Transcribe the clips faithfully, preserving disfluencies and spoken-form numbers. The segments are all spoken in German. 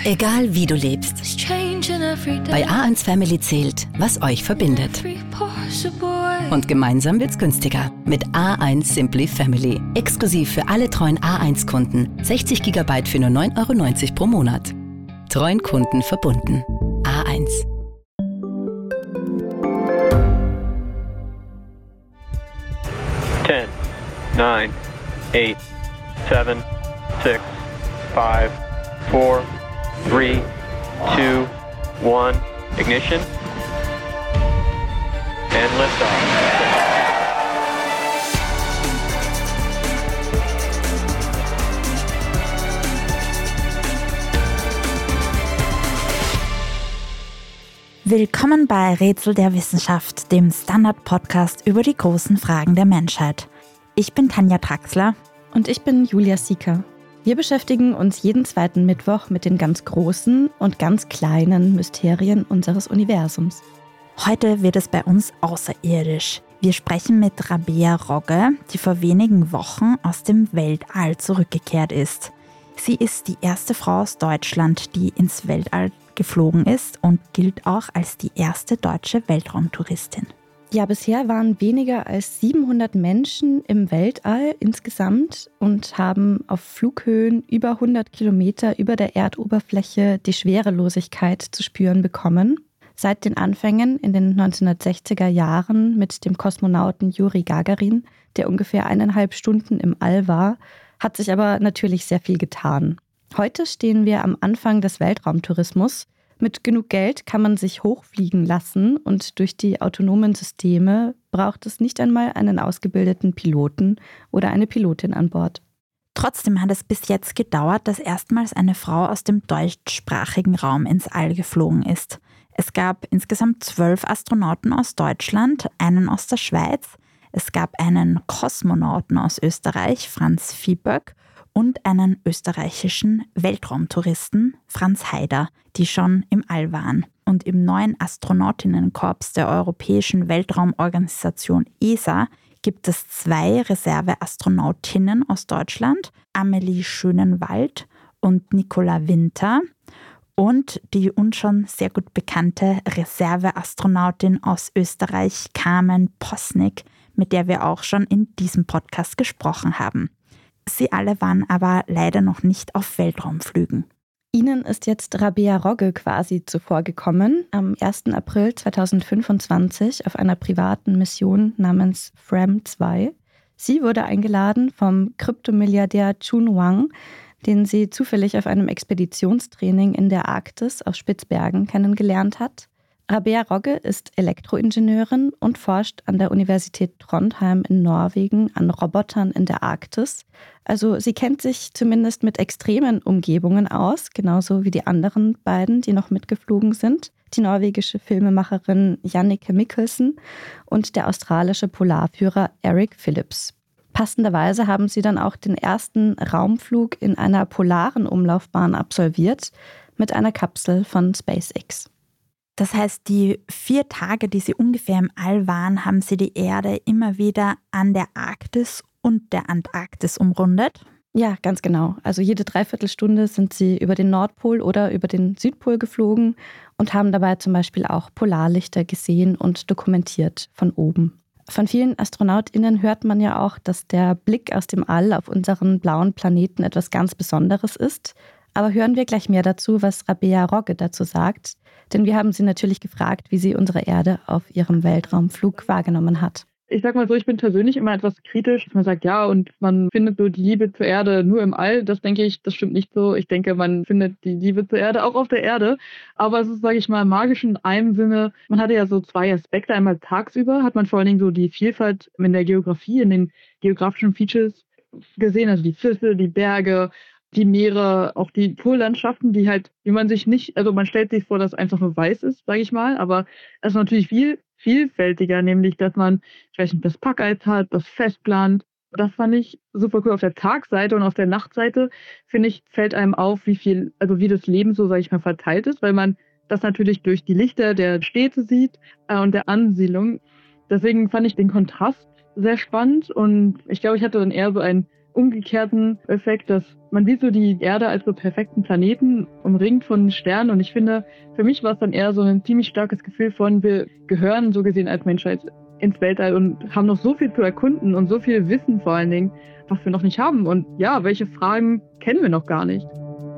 Egal wie du lebst. Bei A eins Family zählt, was euch verbindet. Und gemeinsam wird's günstiger. Mit A eins Simply Family. Exklusiv für alle treuen A eins Kunden. sechzig Gigabyte für nur neun Euro neunzig pro Monat. Treuen Kunden verbunden. A eins. ten, nine, eight, seven, six, five, four, three, two, one, ignition, and liftoff. Willkommen bei Rätsel der Wissenschaft, dem Standard-Podcast über die großen Fragen der Menschheit. Ich bin Tanja Traxler. Und ich bin Julia Sieker. Wir beschäftigen uns jeden zweiten Mittwoch mit den ganz großen und ganz kleinen Mysterien unseres Universums. Heute wird es bei uns außerirdisch. Wir sprechen mit Rabea Rogge, die vor wenigen Wochen aus dem Weltall zurückgekehrt ist. Sie ist die erste Frau aus Deutschland, die ins Weltall geflogen ist und gilt auch als die erste deutsche Weltraumtouristin. Ja, bisher waren weniger als siebenhundert Menschen im Weltall insgesamt und haben auf Flughöhen über hundert Kilometer über der Erdoberfläche die Schwerelosigkeit zu spüren bekommen. Seit den Anfängen in den neunzehnhundertsechziger Jahren mit dem Kosmonauten Juri Gagarin, der ungefähr eineinhalb Stunden im All war, hat sich aber natürlich sehr viel getan. Heute stehen wir am Anfang des Weltraumtourismus. Mit genug Geld kann man sich hochfliegen lassen und durch die autonomen Systeme braucht es nicht einmal einen ausgebildeten Piloten oder eine Pilotin an Bord. Trotzdem hat es bis jetzt gedauert, dass erstmals eine Frau aus dem deutschsprachigen Raum ins All geflogen ist. Es gab insgesamt zwölf Astronauten aus Deutschland, einen aus der Schweiz. Es gab einen Kosmonauten aus Österreich, Franz Viehböck, und einen österreichischen Weltraumtouristen, Franz Haider, die schon im All waren. Und im neuen Astronautinnenkorps der Europäischen Weltraumorganisation E S A gibt es zwei Reserveastronautinnen aus Deutschland, Amelie Schönenwald und Nicola Winter, und die uns schon sehr gut bekannte Reserveastronautin aus Österreich, Carmen Posnick, mit der wir auch schon in diesem Podcast gesprochen haben. Sie alle waren aber leider noch nicht auf Weltraumflügen. Ihnen ist jetzt Rabea Rogge quasi zuvorgekommen, am ersten April zweitausendfünfundzwanzig auf einer privaten Mission namens Fram zwei. Sie wurde eingeladen vom Kryptomilliardär Chun Wang, den sie zufällig auf einem Expeditionstraining in der Arktis auf Spitzbergen kennengelernt hat. Rabea Rogge ist Elektroingenieurin und forscht an der Universität Trondheim in Norwegen an Robotern in der Arktis. Also sie kennt sich zumindest mit extremen Umgebungen aus, genauso wie die anderen beiden, die noch mitgeflogen sind. Die norwegische Filmemacherin Jannike Mikkelsen und der australische Polarführer Eric Phillips. Passenderweise haben sie dann auch den ersten Raumflug in einer polaren Umlaufbahn absolviert mit einer Kapsel von SpaceX. Das heißt, die vier Tage, die sie ungefähr im All waren, haben sie die Erde immer wieder an der Arktis und der Antarktis umrundet? Ja, ganz genau. Also jede Dreiviertelstunde sind sie über den Nordpol oder über den Südpol geflogen und haben dabei zum Beispiel auch Polarlichter gesehen und dokumentiert von oben. Von vielen AstronautInnen hört man ja auch, dass der Blick aus dem All auf unseren blauen Planeten etwas ganz Besonderes ist. Aber hören wir gleich mehr dazu, was Rabea Rogge dazu sagt. Denn wir haben sie natürlich gefragt, wie sie unsere Erde auf ihrem Weltraumflug wahrgenommen hat. Ich sag mal so, ich bin persönlich immer etwas kritisch, dass man sagt, ja, und man findet so die Liebe zur Erde nur im All. Das denke ich, das stimmt nicht so. Ich denke, man findet die Liebe zur Erde auch auf der Erde. Aber es ist, sage ich mal, magisch in einem Sinne. Man hatte ja so zwei Aspekte. Einmal tagsüber hat man vor allen Dingen so die Vielfalt in der Geografie, in den geografischen Features gesehen, also die Flüsse, die Berge, die Meere, auch die Pollandschaften, die halt, wie man sich nicht, also man stellt sich vor, dass es einfach nur weiß ist, sage ich mal, aber es ist natürlich viel vielfältiger, nämlich, dass man vielleicht das Packeis hat, das Festland. Das fand ich super cool auf der Tagseite, und auf der Nachtseite, finde ich, fällt einem auf, wie viel, also wie das Leben so, sage ich mal, verteilt ist, weil man das natürlich durch die Lichter der Städte sieht äh, und der Ansiedlung. Deswegen fand ich den Kontrast sehr spannend, und ich glaube, ich hatte dann eher so ein umgekehrten Effekt, dass man sieht so die Erde als so perfekten Planeten, umringt von Sternen. Und ich finde, für mich war es dann eher so ein ziemlich starkes Gefühl von, wir gehören so gesehen als Menschheit ins Weltall und haben noch so viel zu erkunden und so viel Wissen vor allen Dingen, was wir noch nicht haben. Und ja, welche Fragen kennen wir noch gar nicht?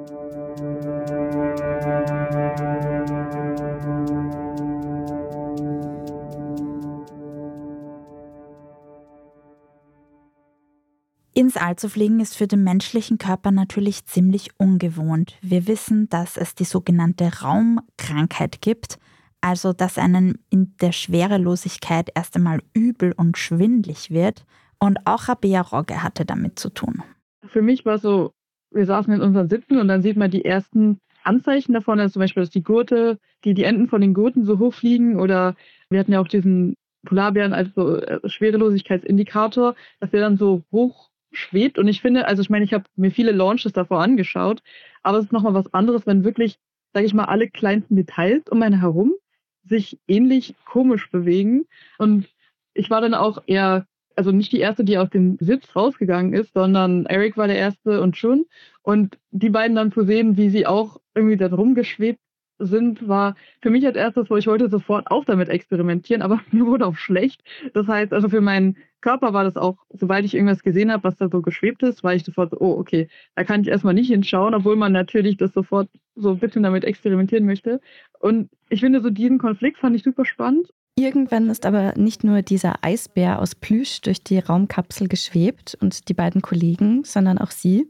Ins All zu fliegen ist für den menschlichen Körper natürlich ziemlich ungewohnt. Wir wissen, dass es die sogenannte Raumkrankheit gibt, also dass einem in der Schwerelosigkeit erst einmal übel und schwindlig wird. Und auch Rabea Rogge hatte damit zu tun. Für mich war es so, wir saßen in unseren Sitzen und dann sieht man die ersten Anzeichen davon, also zum Beispiel, dass die Gurte, die, die Enden von den Gurten so hoch fliegen, oder wir hatten ja auch diesen Polarbären als so Schwerelosigkeitsindikator, dass der dann so hoch schwebt. Und ich finde, also ich meine, ich habe mir viele Launches davor angeschaut, aber es ist nochmal was anderes, wenn wirklich, sage ich mal, alle kleinsten Details um einen herum sich ähnlich komisch bewegen. Und ich war dann auch eher, also nicht die Erste, die aus dem Sitz rausgegangen ist, sondern Eric war der Erste und Chun. Und die beiden dann zu sehen, wie sie auch irgendwie da rumgeschwebt sind, war für mich als erstes, wo ich wollte sofort auch damit experimentieren, aber mir wurde auch schlecht. Das heißt, also für meinen Körper war das auch, sobald ich irgendwas gesehen habe, was da so geschwebt ist, war ich sofort so, oh, okay, da kann ich erstmal nicht hinschauen, obwohl man natürlich das sofort so ein bisschen damit experimentieren möchte. Und ich finde, so diesen Konflikt fand ich super spannend. Irgendwann ist aber nicht nur dieser Eisbär aus Plüsch durch die Raumkapsel geschwebt und die beiden Kollegen, sondern auch sie.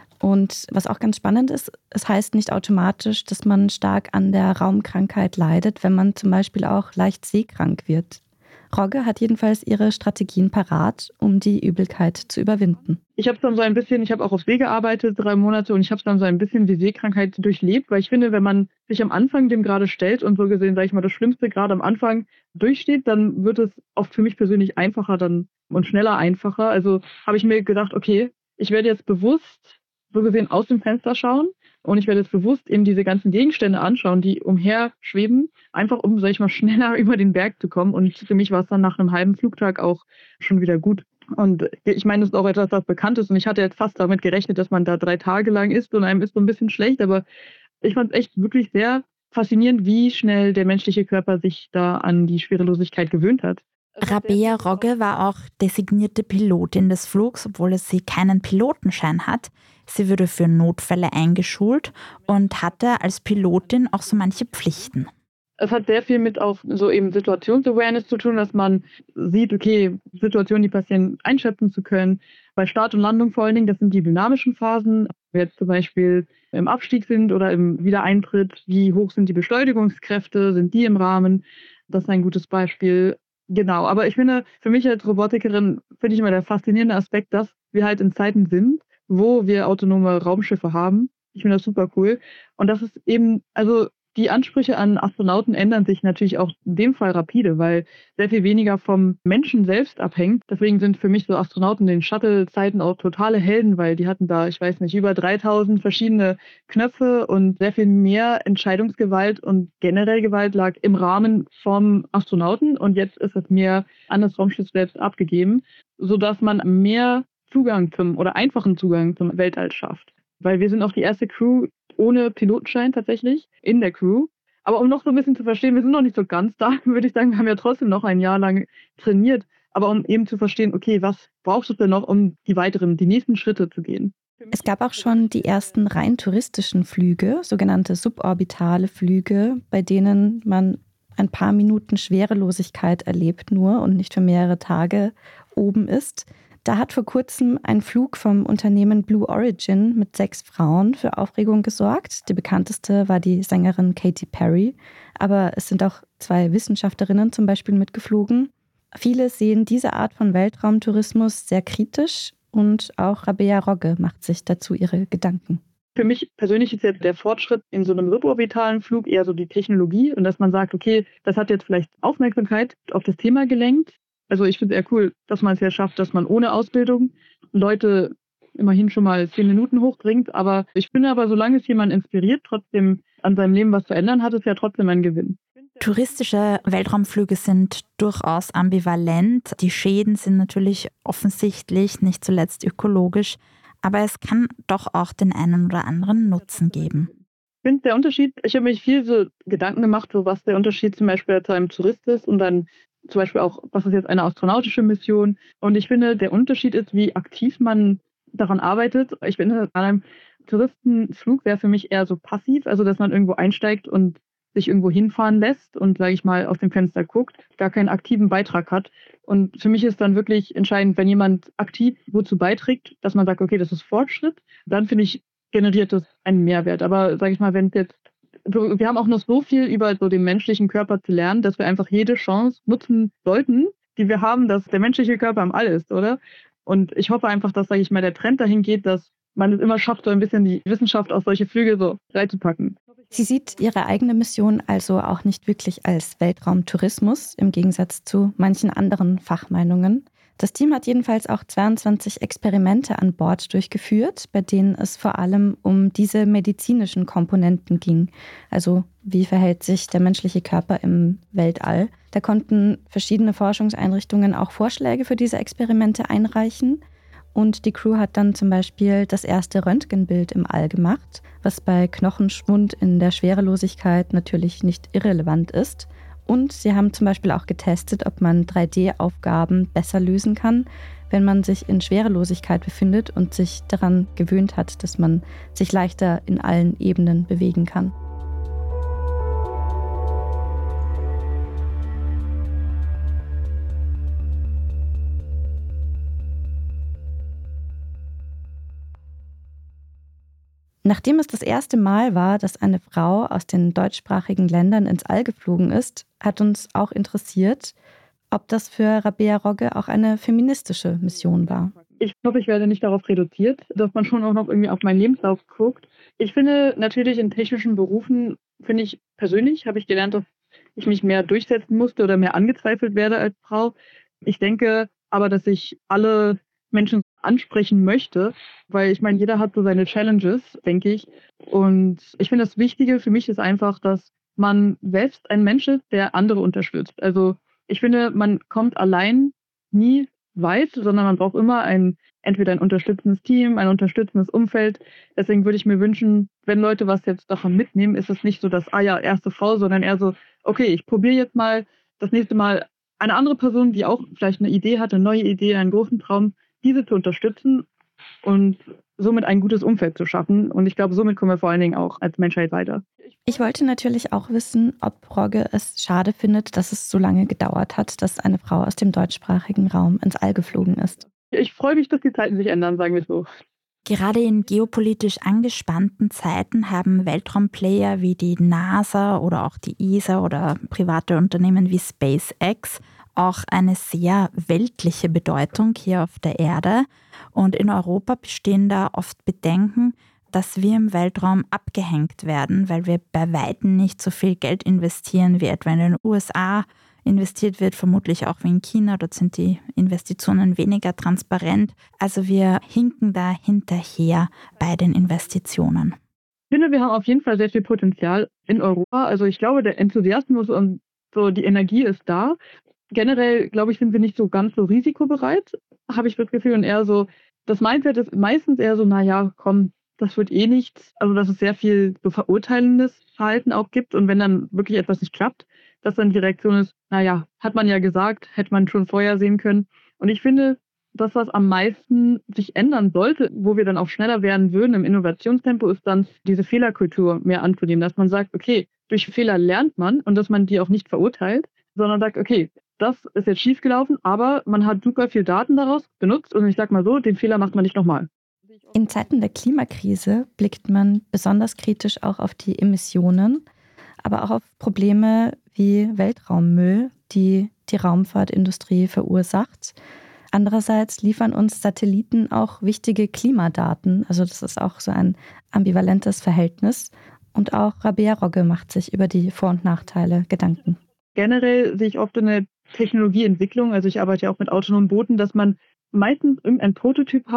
Und was auch ganz spannend ist, es heißt nicht automatisch, dass man stark an der Raumkrankheit leidet, wenn man zum Beispiel auch leicht seekrank wird. Rogge hat jedenfalls ihre Strategien parat, um die Übelkeit zu überwinden. Ich habe dann so ein bisschen, ich habe auch auf See gearbeitet, drei Monate, und ich habe dann so ein bisschen die Seekrankheit durchlebt, weil ich finde, wenn man sich am Anfang dem gerade stellt und so gesehen, sage ich mal, das Schlimmste gerade am Anfang durchsteht, dann wird es oft für mich persönlich einfacher dann und schneller einfacher. Also habe ich mir gedacht, okay, ich werde jetzt bewusst so gesehen aus dem Fenster schauen und ich werde jetzt bewusst eben diese ganzen Gegenstände anschauen, die umher schweben, einfach um, sag ich mal, schneller über den Berg zu kommen. Und für mich war es dann nach einem halben Flugtag auch schon wieder gut. Und ich meine, das ist auch etwas, das bekannt ist, und ich hatte jetzt fast damit gerechnet, dass man da drei Tage lang ist und einem ist so ein bisschen schlecht, aber ich fand es echt wirklich sehr faszinierend, wie schnell der menschliche Körper sich da an die Schwerelosigkeit gewöhnt hat. Rabea Rogge war auch designierte Pilotin des Flugs, obwohl sie keinen Pilotenschein hat. Sie wurde für Notfälle eingeschult und hatte als Pilotin auch so manche Pflichten. Es hat sehr viel mit auch so eben Situationsawareness zu tun, dass man sieht, okay, Situationen, die passieren, einschätzen zu können. Bei Start und Landung vor allen Dingen, das sind die dynamischen Phasen. Wenn wir jetzt zum Beispiel im Abstieg sind oder im Wiedereintritt, wie hoch sind die Beschleunigungskräfte, sind die im Rahmen? Das ist ein gutes Beispiel. Genau, aber ich finde, für mich als Robotikerin finde ich immer der faszinierende Aspekt, dass wir halt in Zeiten sind, wo wir autonome Raumschiffe haben. Ich finde das super cool. Und das ist eben, also die Ansprüche an Astronauten ändern sich natürlich auch in dem Fall rapide, weil sehr viel weniger vom Menschen selbst abhängt. Deswegen sind für mich so Astronauten in den Shuttle-Zeiten auch totale Helden, weil die hatten da, ich weiß nicht, über dreitausend verschiedene Knöpfe und sehr viel mehr Entscheidungsgewalt und generell Gewalt lag im Rahmen vom Astronauten. Und jetzt ist es mehr an das Raumschiff selbst abgegeben, sodass man mehr Zugang zum oder einfachen Zugang zum Weltall schafft. Weil wir sind auch die erste Crew ohne Pilotenschein tatsächlich in der Crew. Aber um noch so ein bisschen zu verstehen, wir sind noch nicht so ganz da, würde ich sagen, wir haben ja trotzdem noch ein Jahr lang trainiert. Aber um eben zu verstehen, okay, was brauchst du denn noch, um die weiteren, die nächsten Schritte zu gehen? Es gab auch schon die ersten rein touristischen Flüge, sogenannte suborbitale Flüge, bei denen man ein paar Minuten Schwerelosigkeit erlebt nur und nicht für mehrere Tage oben ist. Da hat vor kurzem ein Flug vom Unternehmen Blue Origin mit sechs Frauen für Aufregung gesorgt. Die bekannteste war die Sängerin Katy Perry, aber es sind auch zwei Wissenschaftlerinnen zum Beispiel mitgeflogen. Viele sehen diese Art von Weltraumtourismus sehr kritisch und auch Rabea Rogge macht sich dazu ihre Gedanken. Für mich persönlich ist jetzt der Fortschritt in so einem suborbitalen Flug eher so die Technologie und dass man sagt, okay, das hat jetzt vielleicht Aufmerksamkeit auf das Thema gelenkt. Also ich finde es eher cool, dass man es ja schafft, dass man ohne Ausbildung Leute immerhin schon mal zehn Minuten hochbringt. Aber ich finde aber, solange es jemand inspiriert, trotzdem an seinem Leben was zu ändern, hat es ja trotzdem einen Gewinn. Touristische Weltraumflüge sind durchaus ambivalent. Die Schäden sind natürlich offensichtlich, nicht zuletzt ökologisch, aber es kann doch auch den einen oder anderen Nutzen geben. Ich finde der Unterschied, ich habe mich viel so Gedanken gemacht, so was der Unterschied zum Beispiel zu einem Tourist ist und dann zum Beispiel auch, was ist jetzt eine astronautische Mission. Und ich finde, der Unterschied ist, wie aktiv man daran arbeitet. Ich finde, an einem Touristenflug wäre für mich eher so passiv, also dass man irgendwo einsteigt und sich irgendwo hinfahren lässt und, sage ich mal, aus dem Fenster guckt, gar keinen aktiven Beitrag hat. Und für mich ist dann wirklich entscheidend, wenn jemand aktiv wozu beiträgt, dass man sagt, okay, das ist Fortschritt, dann finde ich, generiert das einen Mehrwert. Aber, sage ich mal, wenn jetzt, wir haben auch noch so viel über so den menschlichen Körper zu lernen, dass wir einfach jede Chance nutzen sollten, die wir haben, dass der menschliche Körper im All ist, oder? Und ich hoffe einfach, dass, sage ich mal, der Trend dahin geht, dass man es immer schafft, so ein bisschen die Wissenschaft auf solche Flüge so reinzupacken. Sie sieht ihre eigene Mission also auch nicht wirklich als Weltraumtourismus, im Gegensatz zu manchen anderen Fachmeinungen. Das Team hat jedenfalls auch zweiundzwanzig Experimente an Bord durchgeführt, bei denen es vor allem um diese medizinischen Komponenten ging. Also wie verhält sich der menschliche Körper im Weltall? Da konnten verschiedene Forschungseinrichtungen auch Vorschläge für diese Experimente einreichen. Und die Crew hat dann zum Beispiel das erste Röntgenbild im All gemacht, was bei Knochenschwund in der Schwerelosigkeit natürlich nicht irrelevant ist. Und sie haben zum Beispiel auch getestet, ob man drei D Aufgaben besser lösen kann, wenn man sich in Schwerelosigkeit befindet und sich daran gewöhnt hat, dass man sich leichter in allen Ebenen bewegen kann. Nachdem es das erste Mal war, dass eine Frau aus den deutschsprachigen Ländern ins All geflogen ist, hat uns auch interessiert, ob das für Rabea Rogge auch eine feministische Mission war. Ich hoffe, ich werde nicht darauf reduziert, dass man schon auch noch irgendwie auf meinen Lebenslauf guckt. Ich finde natürlich in technischen Berufen, finde ich persönlich, habe ich gelernt, dass ich mich mehr durchsetzen musste oder mehr angezweifelt werde als Frau. Ich denke aber, dass ich alle Menschen ansprechen möchte, weil ich meine, jeder hat so seine Challenges, denke ich. Und ich finde, das Wichtige für mich ist einfach, dass man selbst ein Mensch ist, der andere unterstützt. Also ich finde, man kommt allein nie weit, sondern man braucht immer ein, entweder ein unterstützendes Team, ein unterstützendes Umfeld. Deswegen würde ich mir wünschen, wenn Leute was jetzt davon mitnehmen, ist es nicht so, dass, ah ja, erste Frau, sondern eher so, okay, ich probiere jetzt mal das nächste Mal eine andere Person, die auch vielleicht eine Idee hat, eine neue Idee, einen großen Traum, diese zu unterstützen und somit ein gutes Umfeld zu schaffen. Und ich glaube, somit kommen wir vor allen Dingen auch als Menschheit weiter. Ich wollte natürlich auch wissen, ob Rogge es schade findet, dass es so lange gedauert hat, dass eine Frau aus dem deutschsprachigen Raum ins All geflogen ist. Ich freue mich, dass die Zeiten sich ändern, sagen wir es so. Gerade in geopolitisch angespannten Zeiten haben Weltraumplayer wie die NASA oder auch die E S A oder private Unternehmen wie SpaceX auch eine sehr weltliche Bedeutung hier auf der Erde. Und in Europa bestehen da oft Bedenken, dass wir im Weltraum abgehängt werden, weil wir bei Weitem nicht so viel Geld investieren, wie etwa in den U S A investiert wird, vermutlich auch wie in China. Dort sind die Investitionen weniger transparent. Also wir hinken da hinterher bei den Investitionen. Ich finde, wir haben auf jeden Fall sehr viel Potenzial in Europa. Also ich glaube, der Enthusiasmus und so die Energie ist da. Generell, glaube ich, sind wir nicht so ganz so risikobereit, habe ich das Gefühl. Und eher so, das Mindset ist meistens eher so, naja, komm, das wird eh nichts. Also dass es sehr viel so verurteilendes Verhalten auch gibt. Und wenn dann wirklich etwas nicht klappt, dass dann die Reaktion ist, naja, hat man ja gesagt, hätte man schon vorher sehen können. Und ich finde, das, was am meisten sich ändern sollte, wo wir dann auch schneller werden würden im Innovationstempo, ist dann diese Fehlerkultur mehr anzunehmen. Dass man sagt, okay, durch Fehler lernt man und dass man die auch nicht verurteilt, sondern sagt, okay, das ist jetzt schiefgelaufen, aber man hat super viel Daten daraus benutzt und ich sag mal so, den Fehler macht man nicht nochmal. In Zeiten der Klimakrise blickt man besonders kritisch auch auf die Emissionen, aber auch auf Probleme wie Weltraummüll, die die Raumfahrtindustrie verursacht. Andererseits liefern uns Satelliten auch wichtige Klimadaten, also das ist auch so ein ambivalentes Verhältnis. Und auch Rabea Rogge macht sich über die Vor- und Nachteile Gedanken. Generell sehe ich oft in der Technologieentwicklung, also ich arbeite ja auch mit autonomen Booten, dass man meistens irgendein Prototyp hat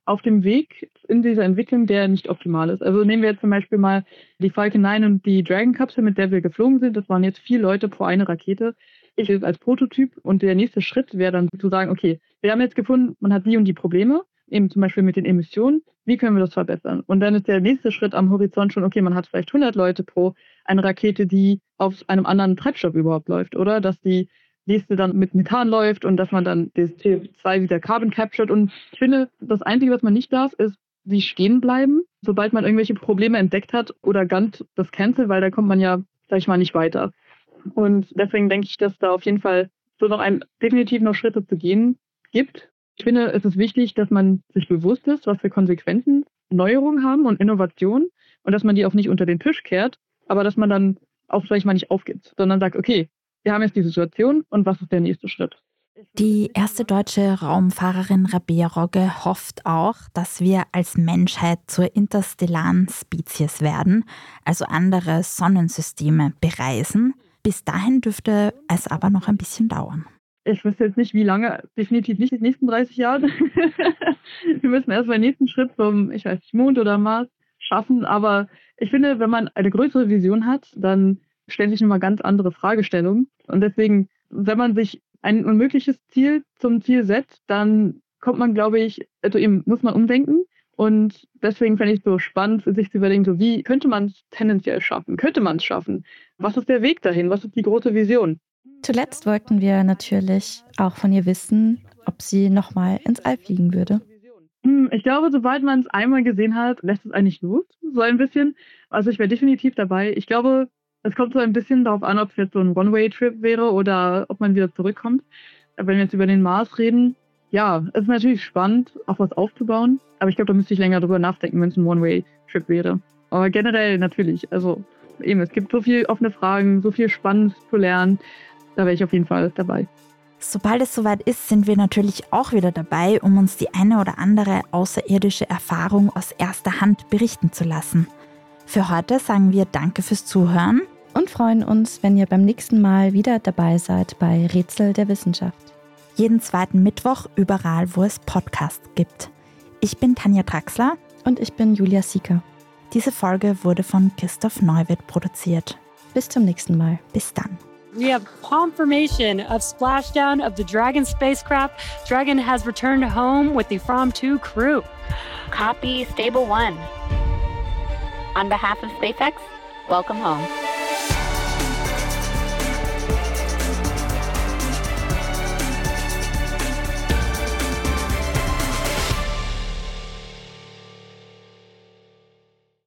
auf dem Weg in dieser Entwicklung, der nicht optimal ist. Also nehmen wir jetzt zum Beispiel mal die Falcon neun und die Dragon-Kapsel, mit der wir geflogen sind. Das waren jetzt vier Leute pro eine Rakete. Ich jetzt als Prototyp und der nächste Schritt wäre dann zu sagen, okay, wir haben jetzt gefunden, man hat die und die Probleme, eben zum Beispiel mit den Emissionen, wie können wir das verbessern? Und dann ist der nächste Schritt am Horizont schon, okay, man hat vielleicht hundert Leute pro eine Rakete, die auf einem anderen Treibstoff überhaupt läuft, oder? Dass die nächste dann mit Methan läuft und dass man dann das C O zwei wieder Carbon captured. Und ich finde, das Einzige, was man nicht darf, ist, sie stehen bleiben, sobald man irgendwelche Probleme entdeckt hat oder ganz das cancel, weil da kommt man ja, sag ich mal, nicht weiter. Und deswegen denke ich, dass da auf jeden Fall so noch ein definitiv noch Schritte zu gehen gibt. Ich finde, es ist wichtig, dass man sich bewusst ist, was für Konsequenzen Neuerungen haben und Innovationen und dass man die auch nicht unter den Tisch kehrt, aber dass man dann auch vielleicht mal nicht aufgibt, sondern sagt, okay, wir haben jetzt die Situation und was ist der nächste Schritt? Die erste deutsche Raumfahrerin Rabea Rogge hofft auch, dass wir als Menschheit zur interstellaren Spezies werden, also andere Sonnensysteme bereisen. Bis dahin dürfte es aber noch ein bisschen dauern. Ich wüsste jetzt nicht, wie lange, definitiv nicht die nächsten dreißig Jahre. Wir müssen erst mal den nächsten Schritt zum, ich weiß nicht, Mond oder Mars schaffen. Aber ich finde, wenn man eine größere Vision hat, dann stellen sich nochmal ganz andere Fragestellungen. Und deswegen, wenn man sich ein unmögliches Ziel zum Ziel setzt, dann kommt man, glaube ich, also eben muss man umdenken. Und deswegen fände ich es so spannend, sich zu überlegen, so wie könnte man es tendenziell schaffen? Könnte man es schaffen? Was ist der Weg dahin? Was ist die große Vision? Zuletzt wollten wir natürlich auch von ihr wissen, ob sie nochmal ins All fliegen würde. Ich glaube, sobald man es einmal gesehen hat, lässt es eigentlich los, so ein bisschen. Also ich wäre definitiv dabei. Ich glaube, es kommt so ein bisschen darauf an, ob es jetzt so ein One-Way-Trip wäre oder ob man wieder zurückkommt. Wenn wir jetzt über den Mars reden, ja, es ist natürlich spannend, auch was aufzubauen. Aber ich glaube, da müsste ich länger drüber nachdenken, wenn es ein One-Way-Trip wäre. Aber generell natürlich, also eben, es gibt so viele offene Fragen, so viel Spannendes zu lernen. Da wäre ich auf jeden Fall dabei. Sobald es soweit ist, sind wir natürlich auch wieder dabei, um uns die eine oder andere außerirdische Erfahrung aus erster Hand berichten zu lassen. Für heute sagen wir Danke fürs Zuhören und freuen uns, wenn ihr beim nächsten Mal wieder dabei seid bei Rätsel der Wissenschaft. Jeden zweiten Mittwoch überall, wo es Podcasts gibt. Ich bin Tanja Traxler und ich bin Julia Sieker. Diese Folge wurde von Christoph Neuwirth produziert. Bis zum nächsten Mal. Bis dann. We have confirmation of splashdown of the Dragon spacecraft. Dragon has returned home with the From two crew. Copy Stable One. On behalf of SpaceX, welcome home.